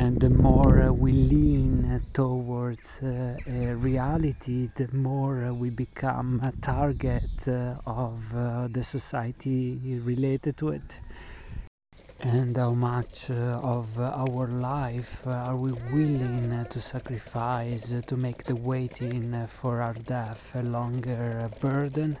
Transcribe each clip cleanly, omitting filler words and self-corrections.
And the more we lean towards a reality, the more we become a target of the society related to it. And how much of our life are we willing to sacrifice to make the waiting for our death a longer burden?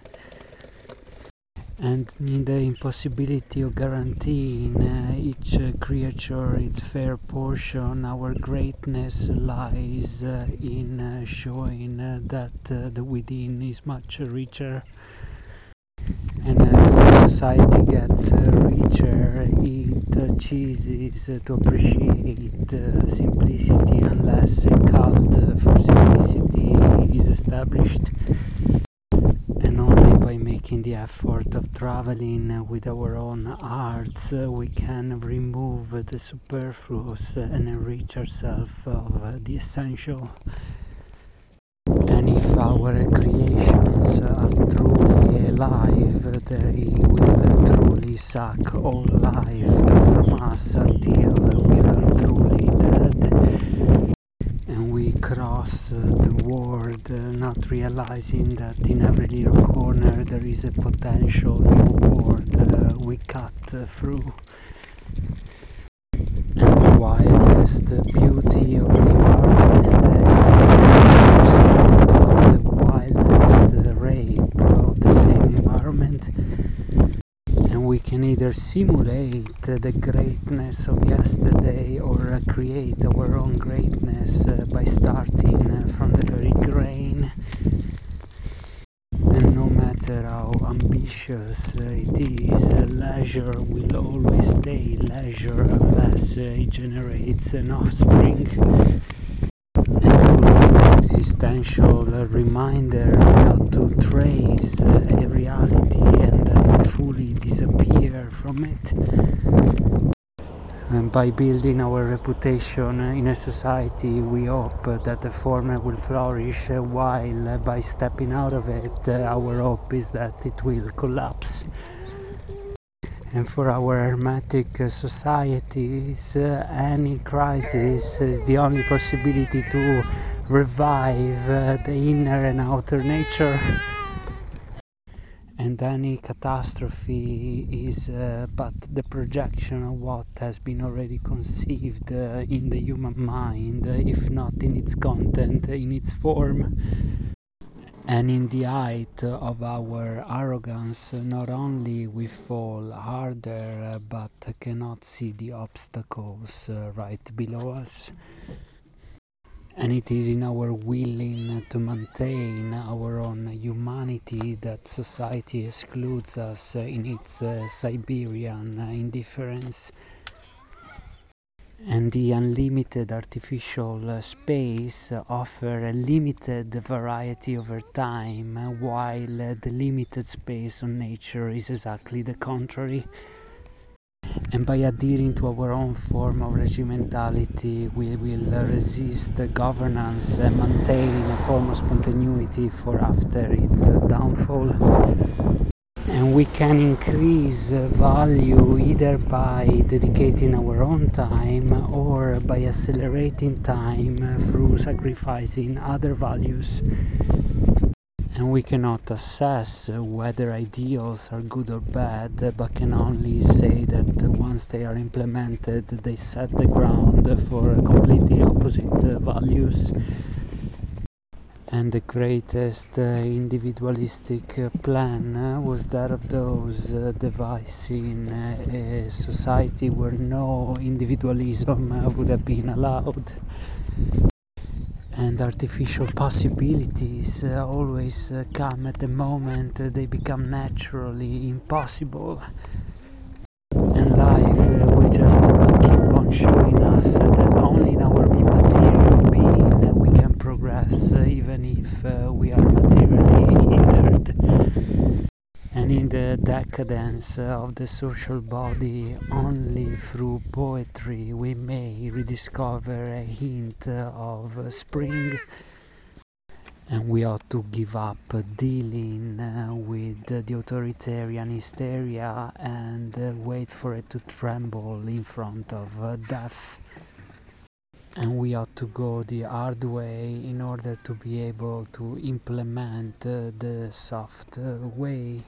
And in the impossibility of guaranteeing each creature its fair portion, our greatness lies in showing that the within is much richer. And as society gets richer, it chooses to appreciate simplicity unless a cult for simplicity is established. And only by making the effort of traveling with our own hearts, we can remove the superfluous and enrich ourselves of the essential. And if our creations are truly alive, they will truly suck all life from us until we are truly dead. And we cross the world not realizing that in every little corner there is a potential new world we cut through. And the wildest beauty of an environment is always the result of the wildest rape of the same environment. And we can either simulate the greatness of yesterday or create our own greatness by starting from the very grain. And no matter how ambitious it is, leisure will always stay leisure unless it generates an offspring. And to live an existential reminder not to trace a reality and then fully disappear from it. And by building our reputation in a society, we hope that the former will flourish, while by stepping out of it, our hope is that it will collapse. And for our hermetic societies, any crisis is the only possibility to revive the inner and outer nature. And any catastrophe is but the projection of what has been already conceived in the human mind, if not in its content, in its form. And in the height of our arrogance, not only we fall harder, but cannot see the obstacles right below us. And it is in our willing to maintain our own humanity that society excludes us in its Siberian indifference. And the unlimited artificial space offer a limited variety over time, while the limited space on nature is exactly the contrary. And by adhering to our own form of regimentality, we will resist governance and maintain a form of spontaneity for after its downfall. And we can increase value either by dedicating our own time or by accelerating time through sacrificing other values. And we cannot assess whether ideals are good or bad, but can only say that once they are implemented, they set the ground for completely opposite values. And the greatest individualistic plan was that of those devising a society where no individualism would have been allowed. And artificial possibilities always come at the moment they become naturally impossible. And life will just keep on showing us that only in our immaterial being we can progress, even if we are materially hindered. And in the decadence of the social body, only through poetry we may rediscover a hint of spring. And we ought to give up dealing with the authoritarian hysteria and wait for it to tremble in front of death. and we ought to go the hard way in order to be able to implement the soft way.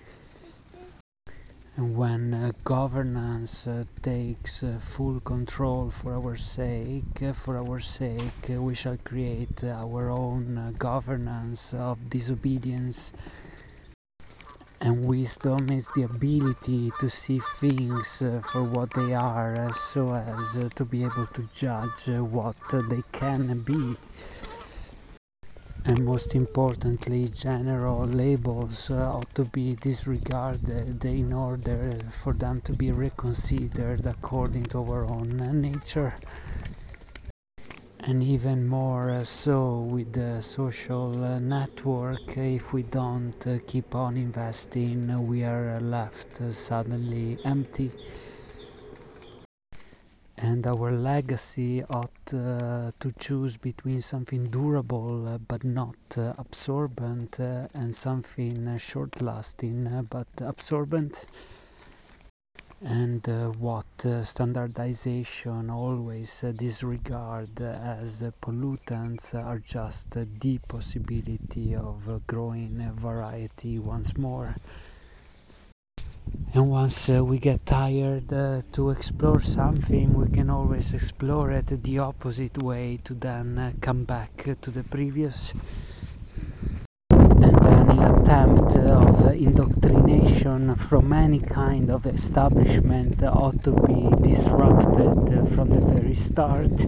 And when governance takes full control for our sake, we shall create our own governance of disobedience. And wisdom is the ability to see things for what they are, so as to be able to judge what they can be. And most importantly, general labels ought to be disregarded in order for them to be reconsidered according to our own nature. And even more so with the social network, if we don't keep on investing, we are left suddenly empty. And our legacy ought to choose between something durable but not absorbent, and something short-lasting but absorbent. And what standardization always disregard as pollutants are just the possibility of growing variety once more. And once we get tired to explore something, we can always explore it the opposite way to then come back to the previous. And any attempt of indoctrination from any kind of establishment ought to be disrupted from the very start.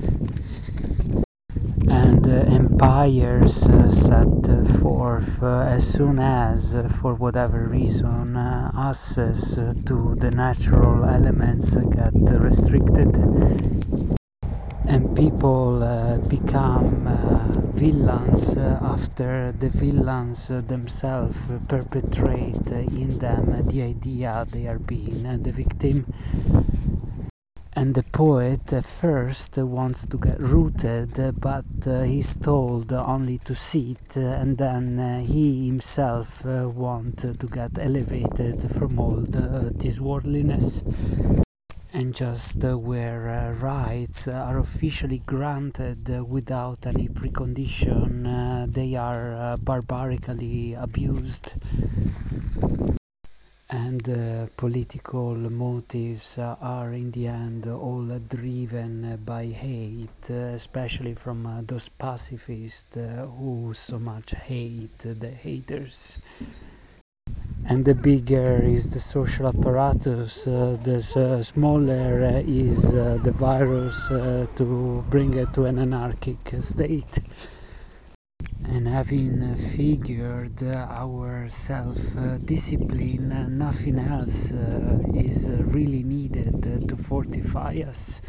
And empires set forth as soon as, for whatever reason, access to the natural elements get restricted, and people become villains after the villains themselves perpetrate in them the idea they are being the victim. And the poet first wants to get rooted, but he's told only to sit, and then he himself wants to get elevated from all this worldliness. And just where rights are officially granted without any precondition, they are barbarically abused. And political motives are in the end all driven by hate, especially from those pacifists who so much hate the haters. And the bigger is the social apparatus, the smaller is the virus to bring it to an anarchic state. And having figured our self-discipline, nothing else is really needed to fortify us.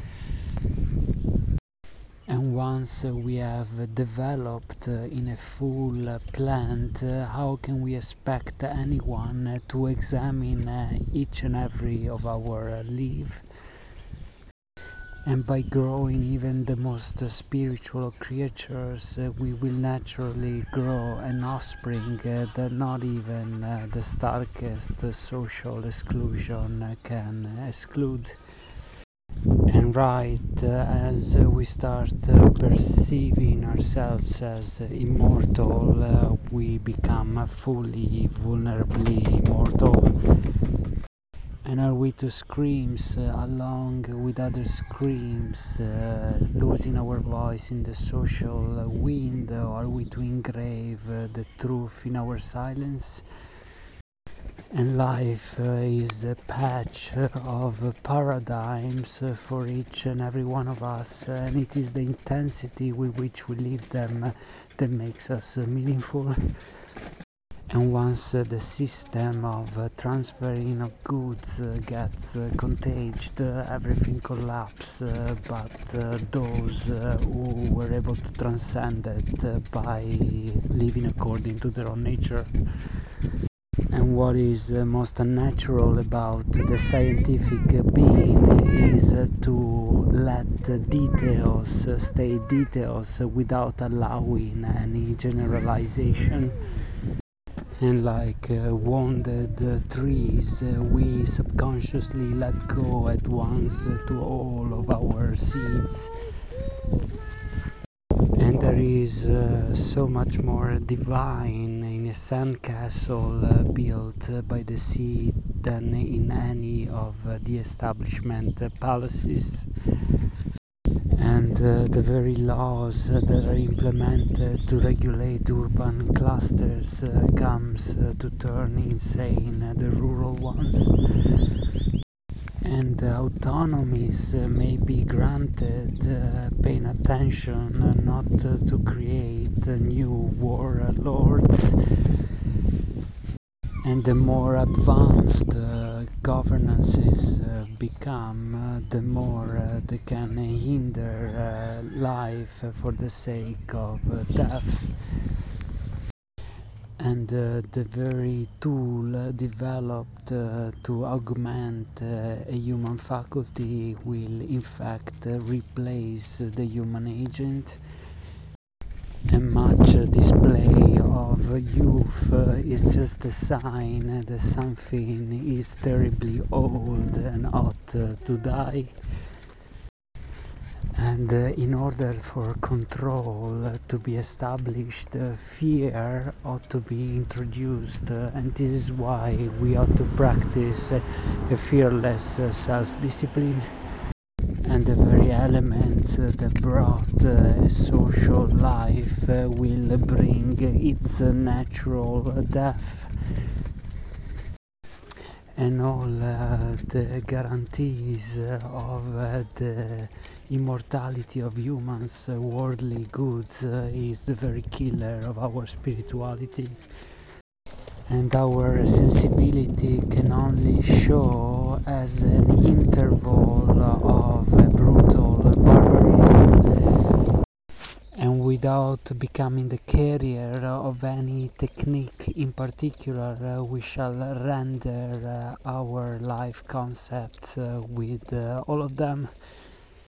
And once we have developed in a full plant, how can we expect anyone to examine each and every of our leaves? And by growing even the most spiritual creatures, we will naturally grow an offspring that not even the starkest social exclusion can exclude. And right as we start perceiving ourselves as immortal, we become fully, vulnerably mortal. And are we to scream along with other screams, losing our voice in the social wind, or are we to engrave the truth in our silence? And life is a patch of paradigms for each and every one of us, and it is the intensity with which we live them that makes us meaningful. And once the system of transferring of goods gets contagious, everything collapses, but those who were able to transcend it by living according to their own nature. And what is most unnatural about the scientific being is to let details stay details without allowing any generalization. And like wounded trees, we subconsciously let go at once to all of our seeds. there is so much more divine in a sandcastle built by the sea than in any of the establishment palaces. And the very laws that are implemented to regulate urban clusters comes to turn insane the rural ones. And autonomies may be granted, paying attention not to create new warlords. And the more advanced governances become, the more they can hinder life for the sake of death. And the very tool developed to augment a human faculty will in fact replace the human agent. And much display of youth is just a sign that something is terribly old and ought to die. And in order for control to be established, fear ought to be introduced, and this is why we ought to practice a fearless self-discipline. And the very elements that brought a social life will bring its natural death. And all the guarantees of the immortality of humans, worldly goods, is the very killer of our spirituality. And our sensibility can only show as an interval of brutal barbarism, and without becoming the carrier of any technique in particular, we shall render our life concepts with all of them.